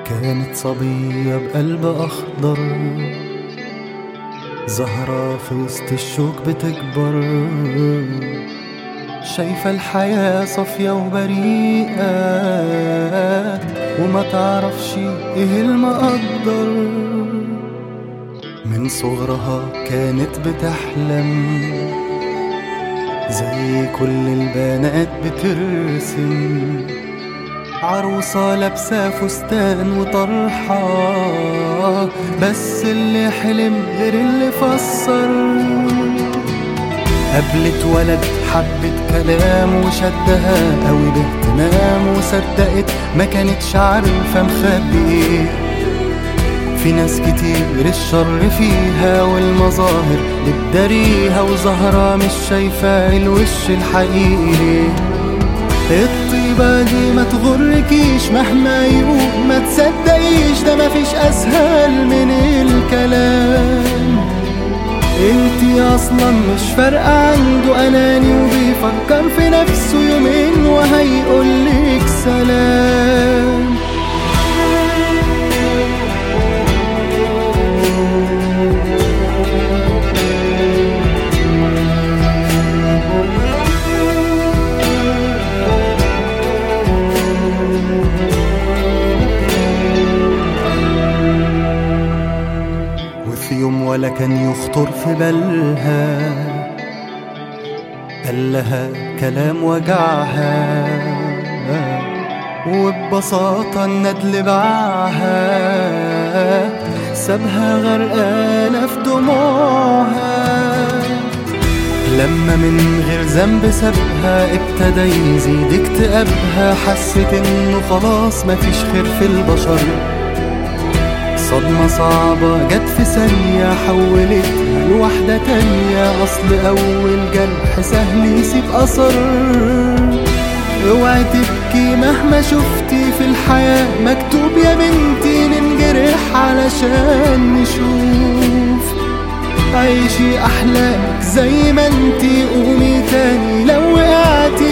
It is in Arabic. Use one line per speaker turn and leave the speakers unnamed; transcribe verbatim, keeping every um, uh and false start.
كانت صبية بقلب أخضر، زهرة في وسط الشوك بتكبر، شايفة الحياة صافية وبريئة وما تعرفش ايه المقدر. من صغرها كانت بتحلم زي كل البنات بترسم، عروسة لابسة فستان وطرحة، بس اللي حلم غير اللي فسر. قابلت ولد حبت كلام وشدها قوي باهتمام، وصدقت ما كانتش عارفة مخبي ايه. في ناس كتير الشر فيها والمظاهر بتداريها، وزهرة مش شايفة الوش الحقيقي. الطيبة دي ما تغركيش مهما يقول، ما تصدقيش ده مفيش أسهل من الكلام. انتي أصلا مش فارقة عنده، أناني وبيفكر في نفسه يومين وهيقولك سلام. في يوم ولا كان يخطر في بالها، قال لها كلام وجعها، وببساطة الندل باعها، سابها غرقانة في دموعها. لما من غير ذنب سابها ابتدى يزيد اكتئابها، حست انه خلاص مفيش خير في البشر. صدمة صعبة جت في ثانية حولتها لوحدة تانية، أصل أول جرح سهل يسيب أثر. اوعي تبكي مهما شفتي في الحياة، مكتوب يا بنتي ننجرح علشان نشوف. عيشي أحلامك زي ما انتي، قومي تاني لو وقعتي